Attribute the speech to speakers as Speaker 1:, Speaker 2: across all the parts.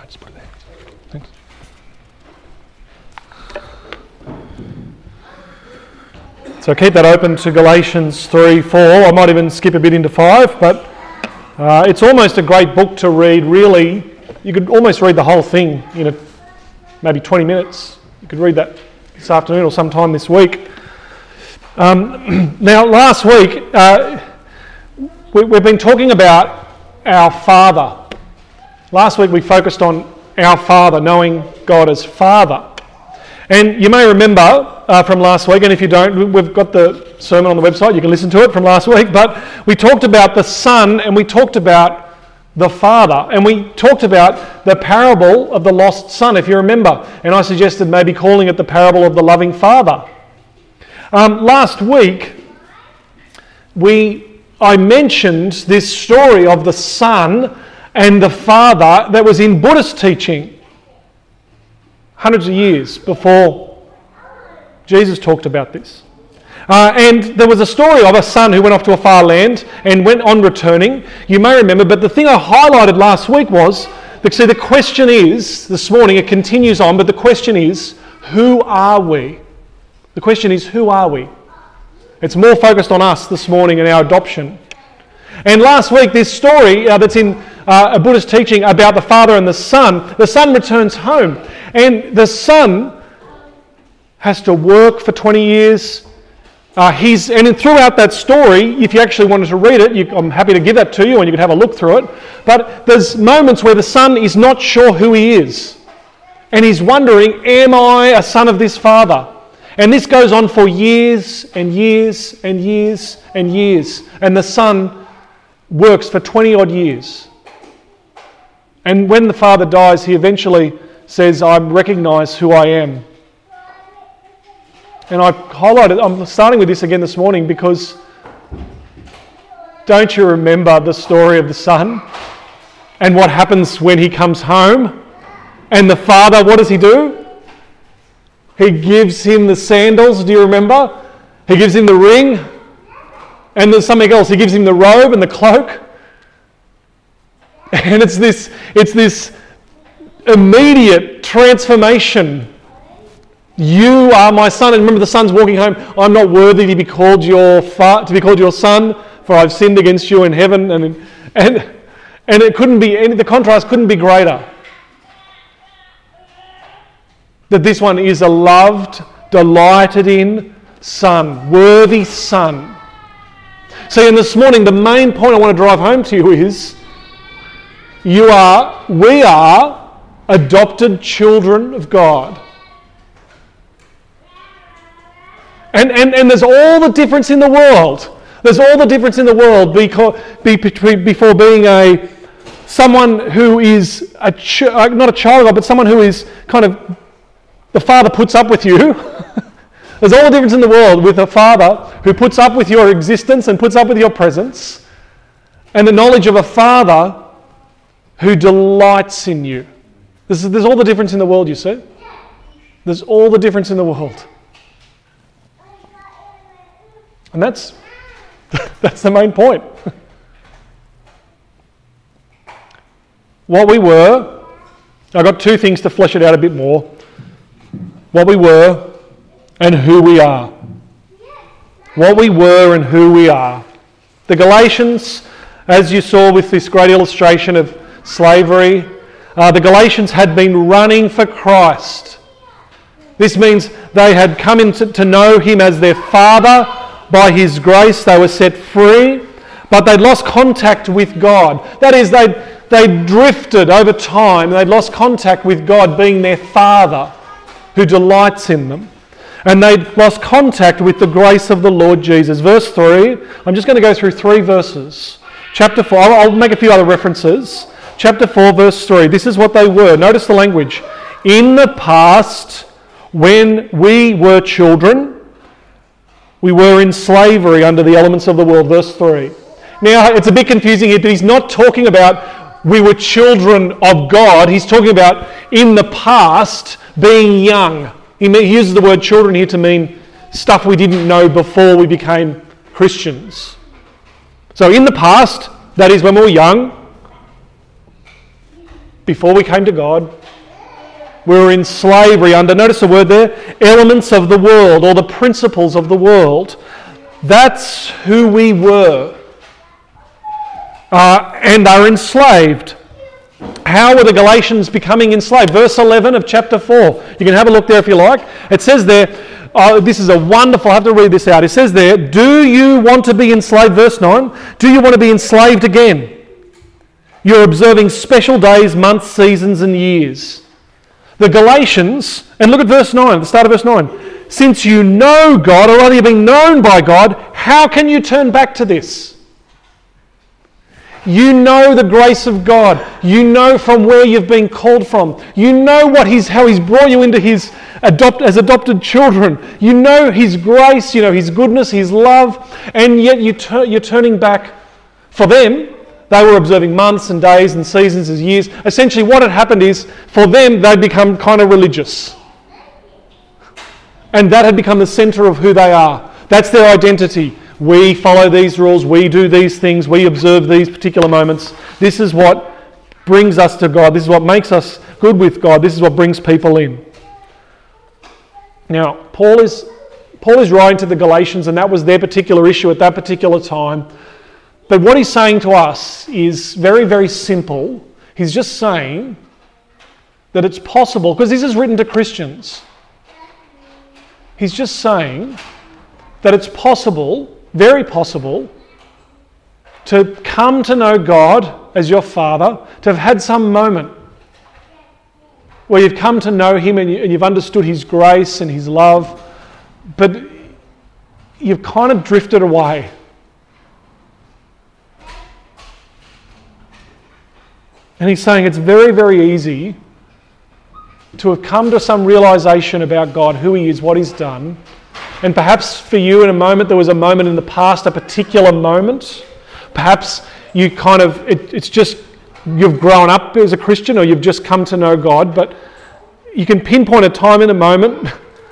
Speaker 1: Just put it there. Thanks. So keep that open to Galatians 3:4. I might even skip a bit into 5, but it's almost a great book to read, really. You could almost read the whole thing in maybe 20 minutes. You could read that this afternoon or sometime this week. Now, last week, we've been talking about our Father. Last week we focused on our Father, knowing God as Father. And you may remember from last week, and if you don't, we've got the sermon on the website, you can listen to it from last week, but we talked about the Son and we talked about the Father, and we talked about the parable of the lost son, if you remember, and I suggested maybe calling it the parable of the loving Father. Last week, I mentioned this story of the Son and the Father that was in Buddhist teaching hundreds of years before Jesus talked about this. And there was a story of a son who went off to a far land and went on returning. You may remember, but the thing I highlighted last week was, see, the question is, this morning it continues on, but the question is, who are we? The question is, who are we? It's more focused on us this morning and our adoption. And last week, this story that's in a Buddhist teaching about the Father and the Son returns home. And the Son has to work for 20 years. And throughout that story, if you actually wanted to read it, I'm happy to give that to you and you can have a look through it. But there's moments where the Son is not sure who he is. And he's wondering, am I a son of this Father? And this goes on for years and years and years and years. And the Son works for 20 odd years. And when the Father dies, he eventually says, I recognise who I am. And I've highlighted, I'm starting with this again this morning because don't you remember the story of the Son and what happens when he comes home? And the Father, what does he do? He gives him the sandals, do you remember? He gives him the ring, and there's something else. He gives him the robe and the cloak. And it's this immediate transformation. You are my son. And remember, the son's walking home. I'm not worthy to be called your son, for I've sinned against you in heaven. And it couldn't be. The contrast couldn't be greater. That this one is a loved, delighted in son, worthy son. See, and this morning, the main point I want to drive home to you is, we are adopted children of God. And there's all the difference in the world. There's all the difference in the world before being someone who is not a child of God, but someone who is kind of, the Father puts up with you. There's all the difference in the world with a Father who puts up with your existence and puts up with your presence, and the knowledge of a Father who delights in you. There's all the difference in the world, you see. There's all the difference in the world. And that's the main point. What we were, I've got two things to flesh it out a bit more. What we were and who we are. What we were and who we are. The Galatians, as you saw with this great illustration of slavery, the Galatians had been running for Christ. This means they had come to know him as their Father. By his grace they were set free, but they'd lost contact with God. That is, they drifted over time. They'd lost contact with God being their Father who delights in them. And they'd lost contact with the grace of the Lord Jesus. Verse 3, I'm just going to go through 3 verses. Chapter 4, I'll make a few other references. Chapter 4, verse 3, this is what they were. Notice the language. In the past, when we were children, we were in slavery under the elements of the world. Verse 3. Now, it's a bit confusing here, but he's not talking about we were children of God. He's talking about in the past being young. He uses the word children here to mean stuff we didn't know before we became Christians. So in the past, that is when we were young, before we came to God. We were in slavery under, notice the word there, elements of the world or the principles of the world. That's who we were. And are enslaved. How were the Galatians becoming enslaved? Verse 11 of chapter 4. You can have a look there if you like. It says there, this is a wonderful, I have to read this out. It says there, do you want to be enslaved? Verse 9. Do you want to be enslaved again? You're observing special days, months, seasons and years. The Galatians, and look at verse 9, the start of verse 9. Since you know God, or rather you're being known by God, how can you turn back to this? You know the grace of God. You know from where you've been called from. You know how He's brought you into His as adopted children. You know His grace, you know His goodness, His love, and yet you're turning back. For them, they were observing months and days and seasons and years. Essentially what had happened is, for them, they'd become kind of religious. And that had become the centre of who they are. That's their identity. We follow these rules, we do these things, we observe these particular moments. This is what brings us to God. This is what makes us good with God. This is what brings people in. Now, Paul is writing to the Galatians, and that was their particular issue at that particular time. But what he's saying to us is very, very simple. He's just saying that it's possible, because this is written to Christians. He's just saying that it's possible, very possible, to come to know God as your Father, to have had some moment where you've come to know Him and you've understood His grace and His love, but you've kind of drifted away. And he's saying it's very, very easy to have come to some realisation about God, who He is, what He's done. And perhaps for you in a moment, there was a moment in the past, a particular moment. Perhaps you kind of, it's just, you've grown up as a Christian or you've just come to know God, but you can pinpoint a time in a moment,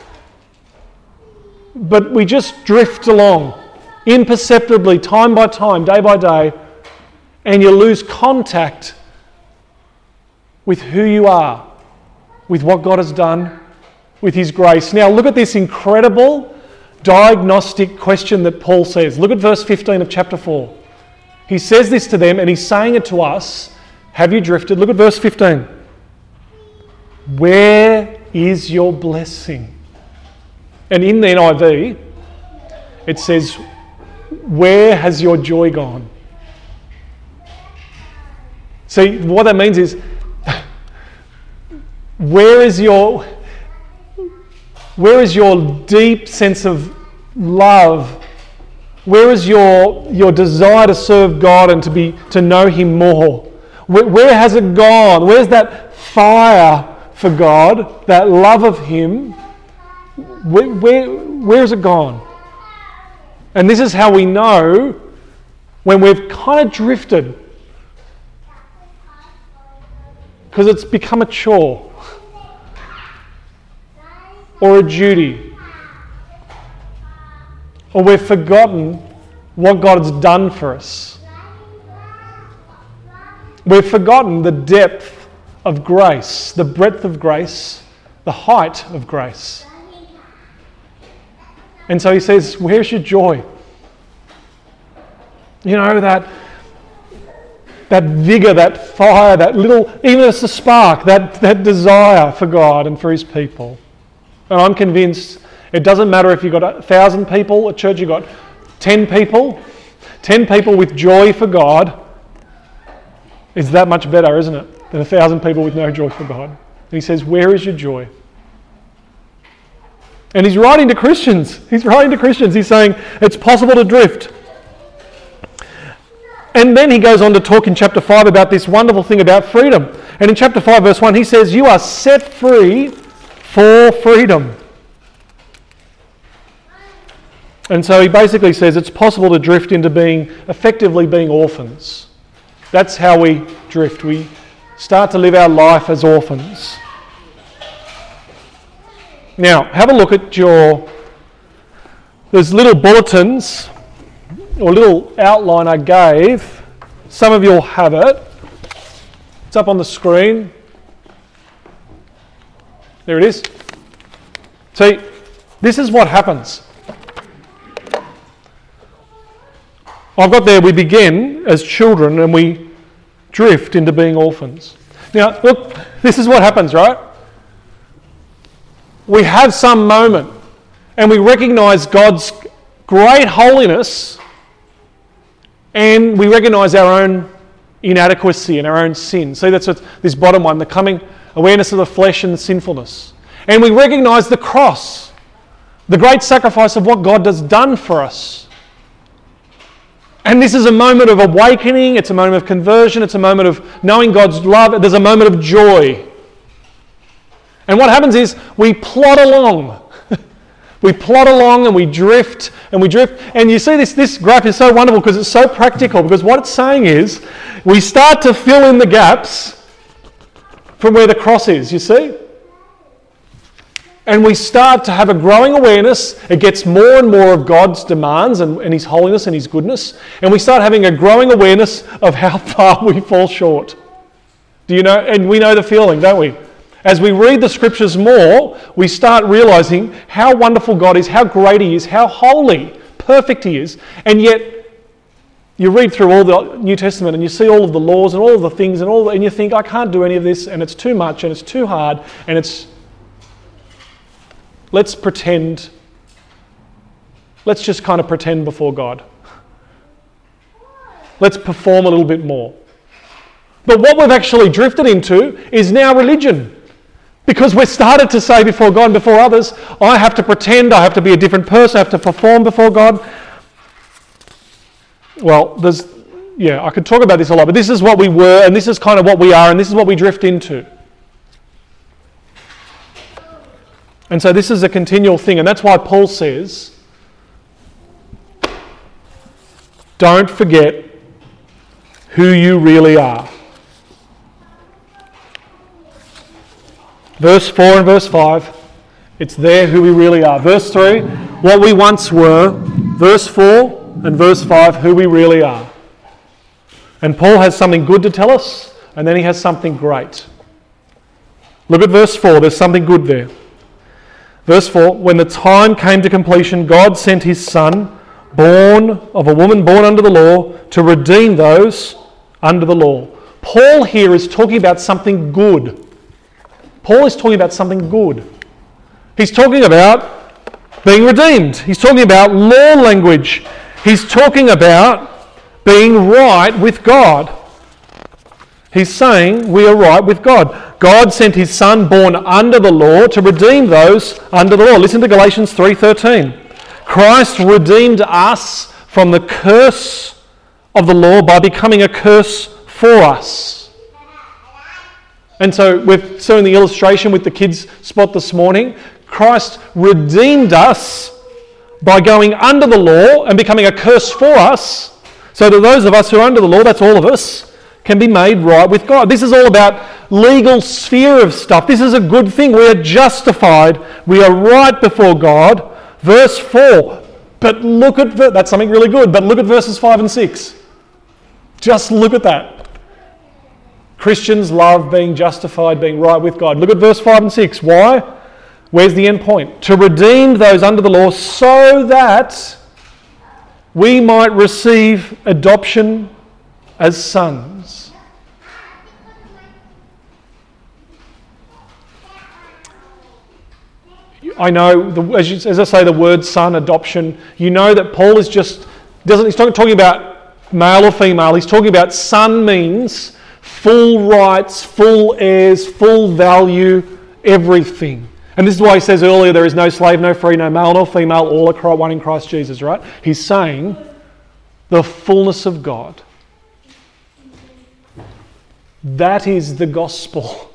Speaker 1: but we just drift along imperceptibly, time by time, day by day, and you lose contact with who you are, with what God has done, with His grace. Now look at this incredible diagnostic question that Paul says. Look at verse 15 of chapter 4. He says this to them and he's saying it to us. Have you drifted? Look at verse 15. Where is your blessing? And in the NIV, it says, where has your joy gone? See, what that means is, where is your deep sense of love? Where is your desire to serve God and to know Him more? Where has it gone? Where's that fire for God, that love of Him? Where has it gone? And this is how we know when we've kind of drifted, because it's become a chore or a duty, or we've forgotten what God has done for us. We've forgotten the depth of grace, the breadth of grace, the height of grace. And so he says, where's your joy? You know, that vigour, that fire, that little, even it's a spark, that desire for God and for His people. And I'm convinced it doesn't matter if you've got 1,000 people at church, you've got 10 people with joy for God. It's that much better, isn't it, than 1,000 people with no joy for God. And he says, where is your joy? And he's writing to Christians. He's saying it's possible to drift. And then he goes on to talk in chapter 5 about this wonderful thing about freedom. And in chapter 5 verse 1 he says, you are set free for freedom. And so he basically says it's possible to drift into effectively being orphans. That's how we drift. We start to live our life as orphans. Now, have a look at there's little bulletins or little outline I gave. Some of you will have it. It's up on the screen. There it is. See, this is what happens. I've got there, we begin as children and we drift into being orphans. Now, look, this is what happens, right? We have some moment and we recognise God's great holiness and we recognise our own inadequacy and our own sin. See, that's what this bottom one, the coming awareness of the flesh and the sinfulness. And we recognise the cross, the great sacrifice of what God has done for us. And this is a moment of awakening, it's a moment of conversion, it's a moment of knowing God's love, there's a moment of joy. And what happens is we plod along. We plod along and we drift and we drift. And you see this graph is so wonderful because it's so practical, because what it's saying is we start to fill in the gaps from where the cross is, you see? And we start to have a growing awareness. It gets more and more of God's demands and His holiness and His goodness. And we start having a growing awareness of how far we fall short. Do you know? And we know the feeling, don't we? As we read the scriptures more, we start realising how wonderful God is, how great He is, how holy, perfect He is. And yet, you read through all the New Testament and you see all of the laws and all of the things and you think, I can't do any of this, and it's too much and it's too hard, and it's... Let's just kind of pretend before God. Let's perform a little bit more. But what we've actually drifted into is now religion. Because we've started to say before God and before others, I have to pretend, I have to be a different person, I have to perform before God. Well, I could talk about this a lot, but this is what we were, and this is kind of what we are, and this is what we drift into. And so this is a continual thing, and that's why Paul says, don't forget who you really are. Verse 4 and verse 5, it's there who we really are. Verse 3, what we once were. Verse 4 and verse 5, who we really are. And Paul has something good to tell us, and then he has something great. Look at verse 4, there's something good there. Verse 4, when the time came to completion, God sent His Son, born of a woman born under the law, to redeem those under the law. Paul here is talking about something good. Paul is talking about something good. He's talking about being redeemed. He's talking about law language. He's talking about being right with God. He's saying we are right with God. God sent His Son born under the law to redeem those under the law. Listen to Galatians 3:13. Christ redeemed us from the curse of the law by becoming a curse for us. And so we've seen the illustration with the kids' spot this morning. Christ redeemed us by going under the law and becoming a curse for us, so that those of us who are under the law, that's all of us, can be made right with God. This is all about legal sphere of stuff. This is a good thing. We are justified. We are right before God. Verse 4. But look at that's something really good. But look at verses 5 and 6. Just look at that. Christians love being justified, being right with God. Look at verse 5 and 6. Why? Where's the end point? To redeem those under the law so that we might receive adoption as sons. I know, as I say, the word son, adoption, you know that Paul is he's not talking about male or female, he's talking about son means full rights, full heirs, full value, everything. And this is why he says earlier, there is no slave, no free, no male nor female, all are one in Christ Jesus, right? He's saying the fullness of God. That is the gospel.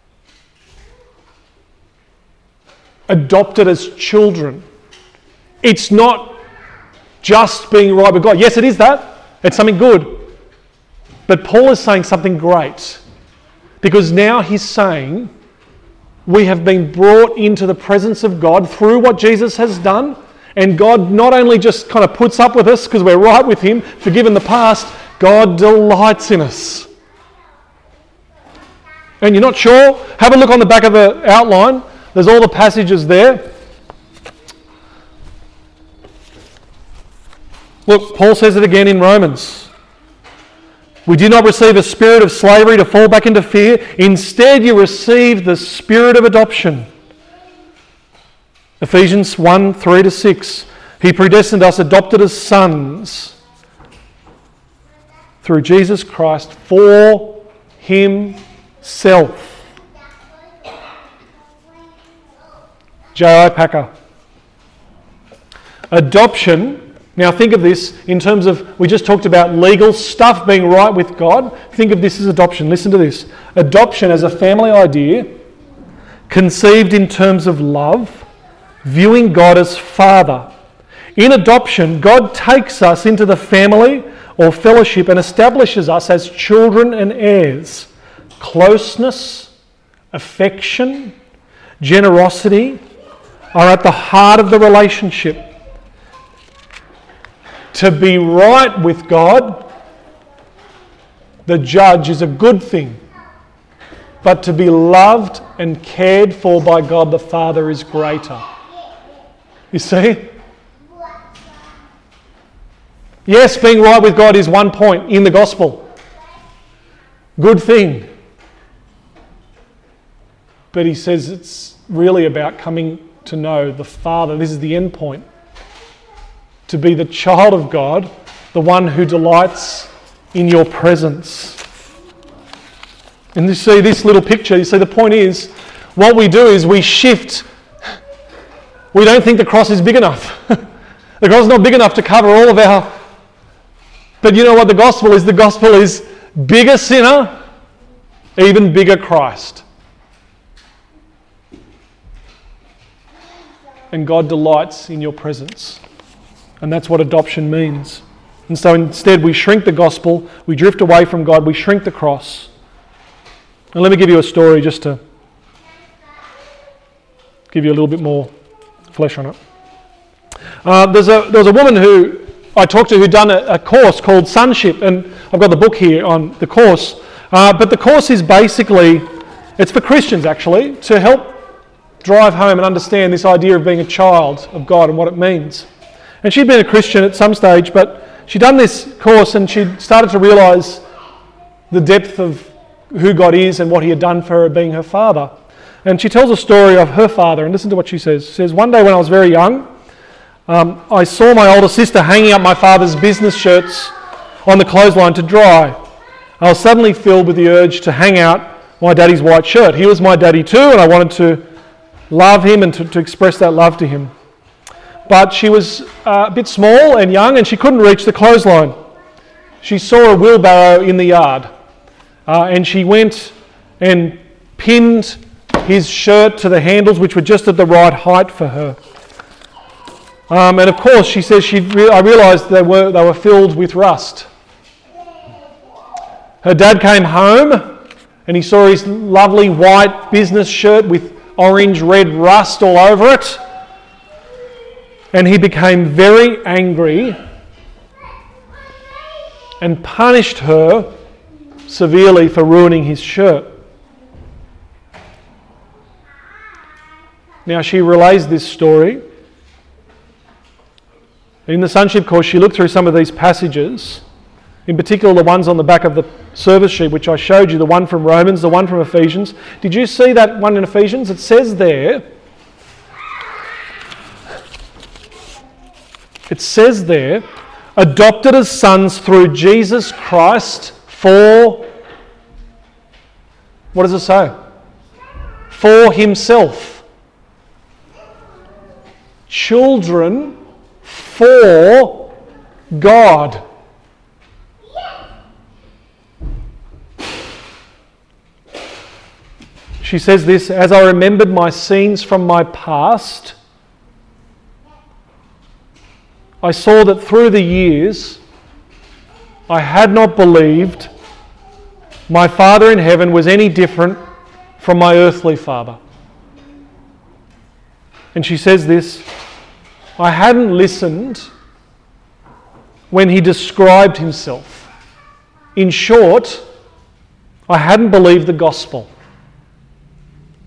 Speaker 1: Adopted as children. It's not just being right with God. Yes, it is that. It's something good. But Paul is saying something great. Because now he's saying we have been brought into the presence of God through what Jesus has done. And God not only just kind of puts up with us because we're right with Him, forgiven the past, God delights in us. and you're not sure, have a look on the back of the outline. There's all the passages there. Look, Paul says it again in Romans. We did not receive a spirit of slavery to fall back into fear. Instead, you received the spirit of adoption. Ephesians 1, 3-6. He predestined us, adopted as sons through Jesus Christ for Himself. J.I. Packer. Adoption. Now think of this in terms of, we just talked about legal stuff being right with God. Think of this as adoption. Listen to this. Adoption as a family idea, conceived in terms of love, viewing God as Father. In adoption, God takes us into the family or fellowship and establishes us as children and heirs. Closeness, affection, generosity are at the heart of the relationship. To be right with God, the judge, is a good thing. But to be loved and cared for by God the Father is greater. You see? Yes, being right with God is one point in the gospel. Good thing. But he says it's really about coming to know the Father. This is the end point. To be the child of God, the one who delights in your presence. And you see this little picture, you see the point is, what we do is we shift. We don't think the cross is big enough. The cross is not big enough to cover all of our... But you know what the gospel is? The gospel is bigger sinner, even bigger Christ. And God delights in your presence. And that's what adoption means. And so instead we shrink the gospel, we drift away from God, we shrink the cross. And let me give you a story just to give you a little bit more flesh on it. There was a woman who I talked to who'd done a course called Sonship, and I've got the book here on the course. But the course is basically, it's for Christians actually, to help drive home and understand this idea of being a child of God and what it means. And she'd been a Christian at some stage, but she'd done this course and she'd started to realise the depth of who God is and what He had done for her being her father. And she tells a story of her father, and listen to what she says. She says, one day when I was very young, I saw my older sister hanging up my father's business shirts on the clothesline to dry. I was suddenly filled with the urge to hang out my daddy's white shirt. He was my daddy too, and I wanted to love him and to express that love to him. But she was a bit small and young and she couldn't reach the clothesline. She saw a wheelbarrow in the yard and she went and pinned his shirt to the handles, which were just at the right height for her. And of course, she says, I realised they were filled with rust. Her dad came home and he saw his lovely white business shirt with orange red rust all over it. And he became very angry and punished her severely for ruining his shirt. Now she relays this story. In the Sonship course, she looked through some of these passages, in particular the ones on the back of the service sheet, which I showed you, the one from Romans, the one from Ephesians. Did you see that one in Ephesians? It says there, adopted as sons through Jesus Christ for, what does it say? For Himself. Children for God. She says this, as I remembered my scenes from my past, I saw that through the years I had not believed my Father in heaven was any different from my earthly father. And she says this, I hadn't listened when He described Himself. In short, I hadn't believed the gospel.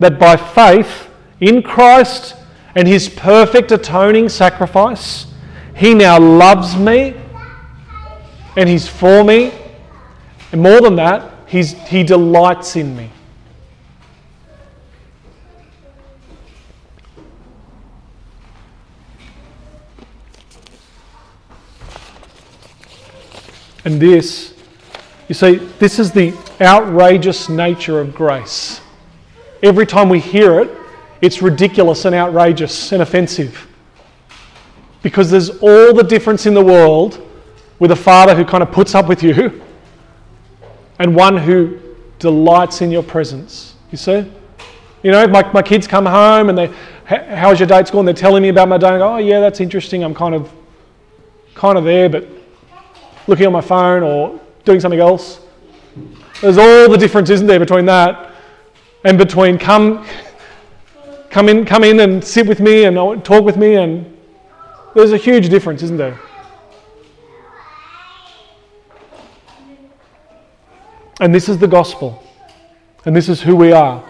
Speaker 1: that by faith in Christ and his perfect atoning sacrifice, he now loves me and he's for me. And more than that, he delights in me. And this, you see, this is the outrageous nature of grace. Every time we hear it, it's ridiculous and outrageous and offensive. Because there's all the difference in the world with a father who kind of puts up with you and one who delights in your presence. You see? You know, my kids come home and how's your day at school? And they're telling me about my day. And I go, oh yeah, that's interesting. I'm kind of there, but looking on my phone or doing something else. There's all the difference, isn't there, between that and between come in and sit with me and talk with me, and there's a huge difference, isn't there? And this is the gospel. And this is who we are.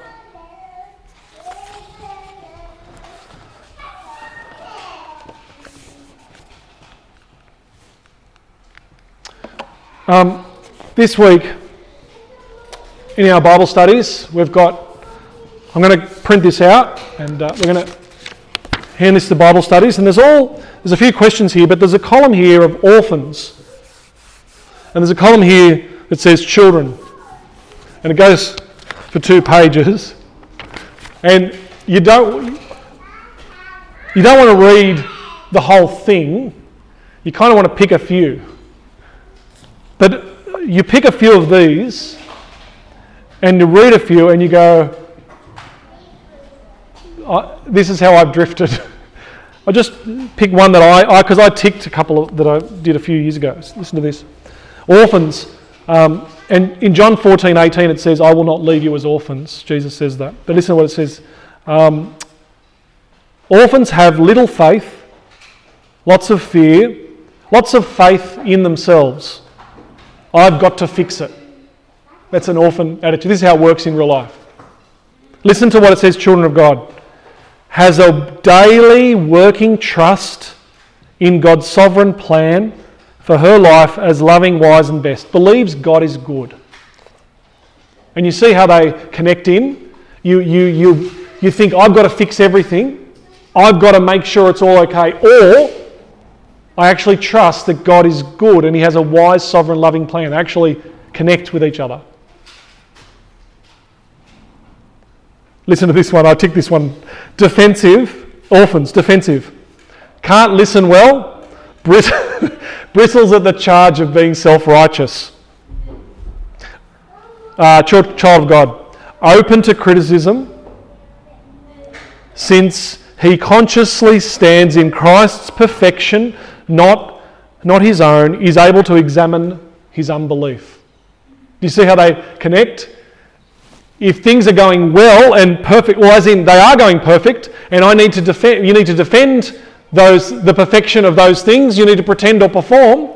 Speaker 1: This week in our Bible studies, I'm going to print this out and we're going to hand this to Bible studies. And there's a few questions here, but there's a column here of orphans. And there's a column here that says children. And it goes for 2 pages. And you don't want to read the whole thing. You kind of want to pick a few. But you pick a few of these and you read a few and you go, this is how I've drifted. I just pick one that because I ticked a couple that I did a few years ago. Listen to this. Orphans. And in John 14:18 it says, I will not leave you as orphans. Jesus says that. But listen to what it says. Orphans have little faith, lots of fear, lots of faith in themselves. I've got to fix it. That's an orphan attitude. This is how it works in real life. Listen to what it says, children of God. Has a daily working trust in God's sovereign plan for her life as loving, wise and best. Believes God is good. And you see how they connect in? You think, I've got to fix everything. I've got to make sure it's all okay. Or I actually trust that God is good and he has a wise, sovereign, loving plan. They actually connect with each other. Listen to this one. I ticked this one. Defensive. Orphans. Defensive. Can't listen well. Bristles at the charge of being self-righteous. Child of God. Open to criticism since he consciously stands in Christ's perfection, not his own, is able to examine his unbelief. Do you see how they connect? If things are going well and perfect, well, as in they are going perfect, and you need to defend the perfection of those things, you need to pretend or perform,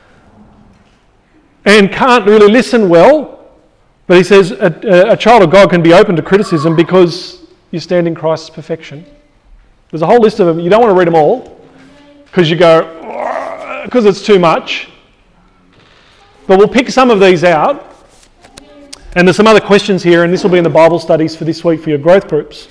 Speaker 1: and can't really listen well, but he says a child of God can be open to criticism because you stand in Christ's perfection. There's a whole list of them. You don't want to read them all because you go, because it's too much. But we'll pick some of these out. And there's some other questions here, and this will be in the Bible studies for this week for your growth groups.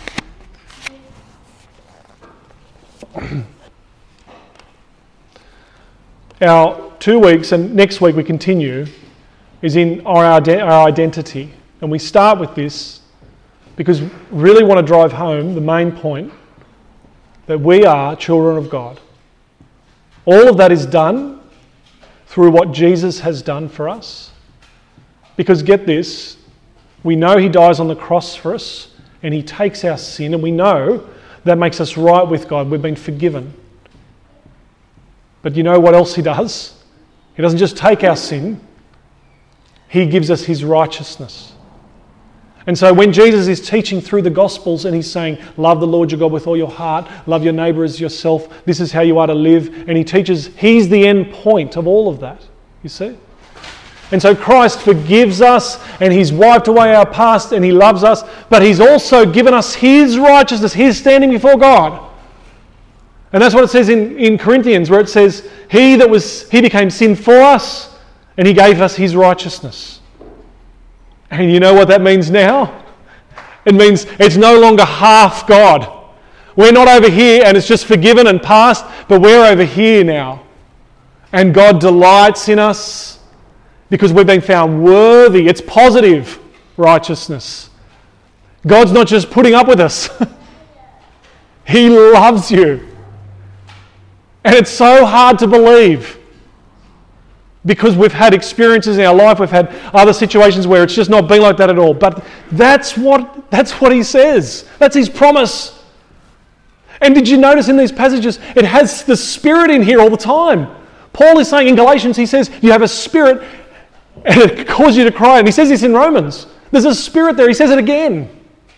Speaker 1: Our 2 weeks, and next week we continue, is in our identity. And we start with this because we really want to drive home the main point that we are children of God. All of that is done through what Jesus has done for us. Because get this, we know he dies on the cross for us and he takes our sin, and we know that makes us right with God. We've been forgiven. But you know what else he does? He doesn't just take our sin, he gives us his righteousness. And so when Jesus is teaching through the Gospels and he's saying, love the Lord your God with all your heart, love your neighbour as yourself, this is how you are to live, and he teaches, he's the end point of all of that, you see? And so Christ forgives us, and He's wiped away our past, and He loves us, but He's also given us His righteousness, His standing before God. And that's what it says in Corinthians, where it says, He became sin for us, and He gave us His righteousness. And you know what that means now? It means it's no longer half God. We're not over here and it's just forgiven and past, but we're over here now. And God delights in us because we've been found worthy. It's positive righteousness. God's not just putting up with us. He loves you. And it's so hard to believe because we've had experiences in our life, we've had other situations where it's just not been like that at all. But that's what He says. That's His promise. And did you notice in these passages, it has the Spirit in here all the time. Paul is saying in Galatians, he says, you have a Spirit and it causes you to cry. And he says this in Romans. There's a Spirit there. He says it again.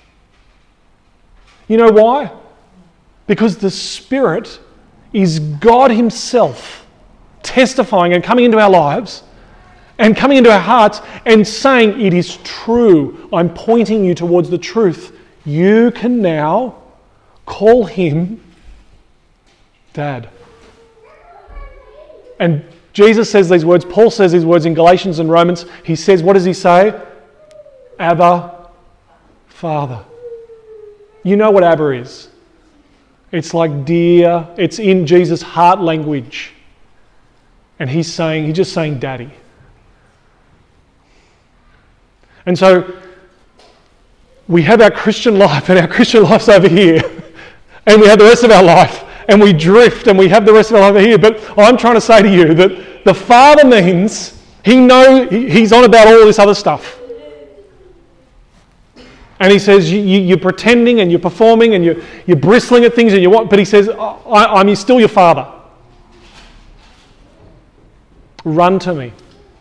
Speaker 1: You know why? Because the Spirit is God Himself testifying and coming into our lives and coming into our hearts and saying, it is true. I'm pointing you towards the truth. You can now call Him Dad. And Jesus says these words, Paul says these words in Galatians and Romans. He says, what does he say? Abba, Father. You know what Abba is. It's like dear, it's in Jesus' heart language. And he's just saying Daddy. And so we have our Christian life, and our Christian life's over here. And we have the rest of our life, and we drift, and we have the rest of our life over here. But I'm trying to say to you that the Father means He's on about all this other stuff. And He says, you're pretending and you're performing and you're bristling at things and you want, but He says, I'm still your Father. Run to me.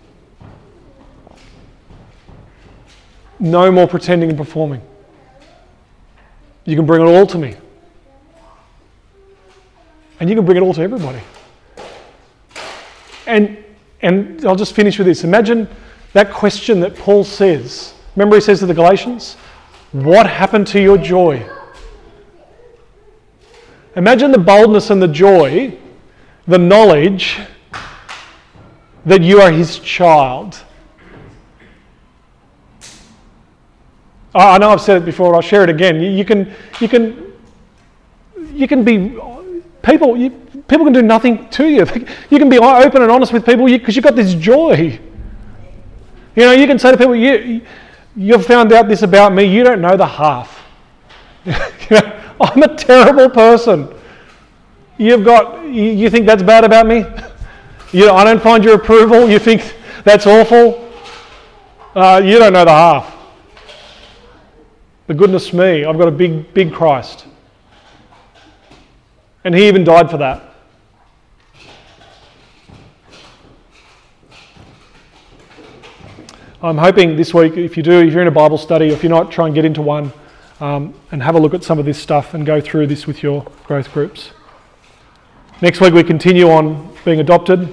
Speaker 1: No more pretending and performing. You can bring it all to me. And you can bring it all to everybody. And I'll just finish with this. Imagine that question that Paul says. Remember he says to the Galatians, what happened to your joy? Imagine the boldness and the joy, the knowledge that you are His child. I know I've said it before, but I'll share it again. You can be people. People can do nothing to you. You can be open and honest with people because you've got this joy. You know, you can say to people, "You've found out this about me. You don't know the half. I'm a terrible person. You think that's bad about me? I don't find your approval. You think that's awful. You don't know the half. But goodness me, I've got a big Christ. And He even died for that. I'm hoping this week, if you're in a Bible study, if you're not, try and get into one and have a look at some of this stuff and go through this with your growth groups. Next week we continue on being adopted.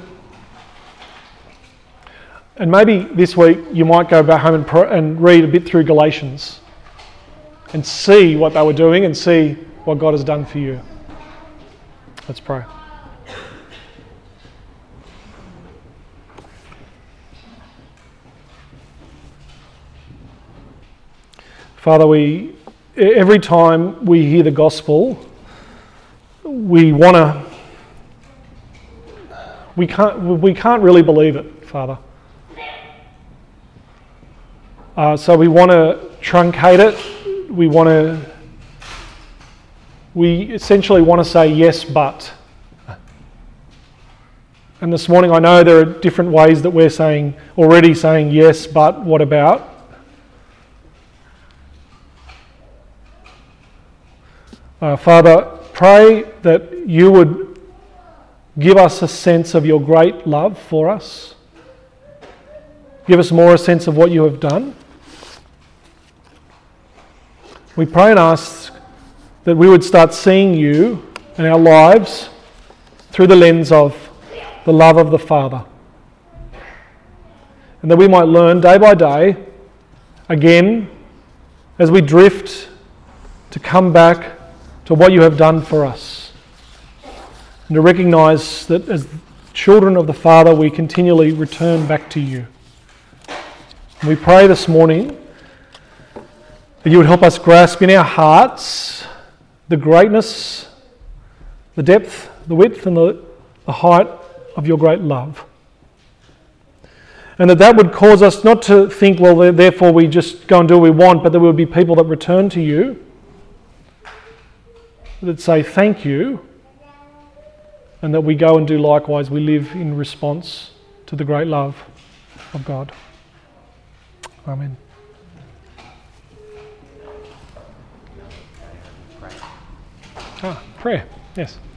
Speaker 1: And maybe this week you might go back home and read a bit through Galatians and see what they were doing and see what God has done for you. Let's pray. Father, every time we hear the gospel, we can't really believe it, Father. So we want to truncate it. We essentially want to say yes, but. And this morning I know there are different ways that we're already saying yes, but what about? Father, pray that you would give us a sense of your great love for us. Give us more a sense of what you have done. We pray and ask that we would start seeing you in our lives through the lens of the love of the Father. and that we might learn day by day, again, as we drift, to come back to what you have done for us. And to recognise that as children of the Father, we continually return back to you. And we pray this morning that you would help us grasp in our hearts the greatness, the depth, the width and the height of your great love. And that would cause us not to think, well, therefore we just go and do what we want, but there would be people that return to you, that say thank you, and that we go and do likewise. We live in response to the great love of God. Amen. Prayer. Yes.